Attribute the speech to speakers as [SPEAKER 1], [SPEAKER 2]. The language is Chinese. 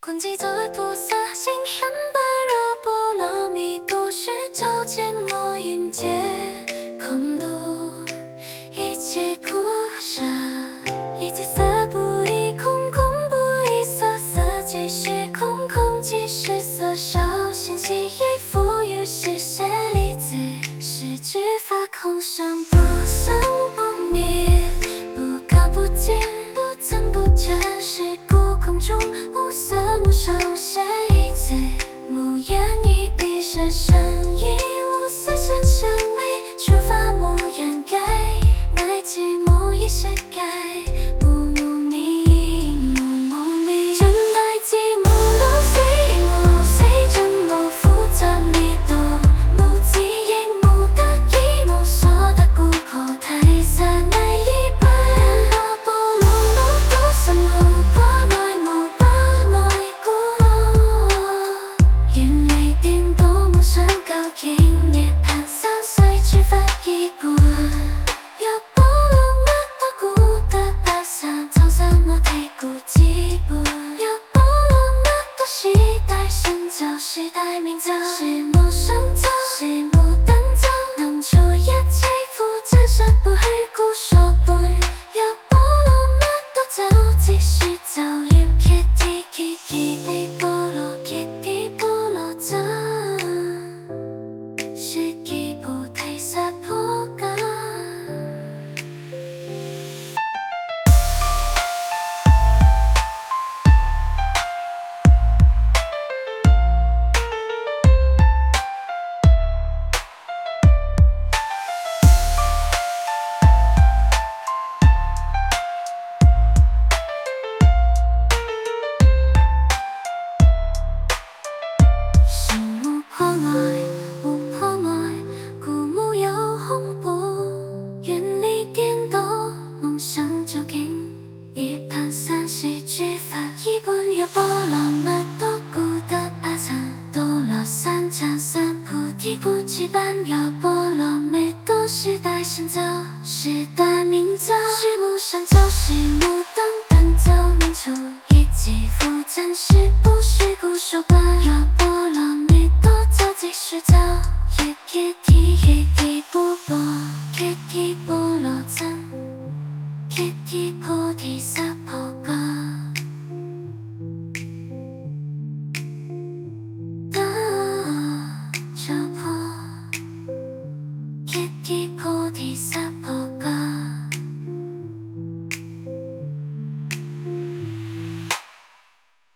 [SPEAKER 1] 观自在菩萨心善般若波罗蜜多时，照见我阴界空度一切苦舍，一切色不异空，空不异色，色即是空，空即是色，少心即亦复于是舍利子，是知法空生不生不灭，不垢不净，不增不减，是故空中无色无受舍利子，无眼一闭身身亦无色身身味，诸法无眼盖，乃至无一是盖，无无明无无明，真乃即无漏非无非真无复杂弥多，无记亦无得亦无所得故口太散乃一般，若波罗罗多三无波罗无波罗故，因为颠倒无上高境涅槃三随之法一故，有波罗蜜多故得巴萨曹三摩提故基故，有波罗蜜多时代神教时代明教，是无上教，是无等教，能除一切负真实不虚故说不，有波罗蜜多教即是教流揭谛揭谛波罗揭谛波罗僧，是基菩提萨婆诃。心无破乱，无破乱，故无有恐怖。远离颠倒，梦想究竟。涅槃三世之法一本，有波罗蜜多故得巴萨多罗三藐三菩提不羁般，有波罗蜜多时代神教，时代明教，是无上教，是无等等教，能除一切负真实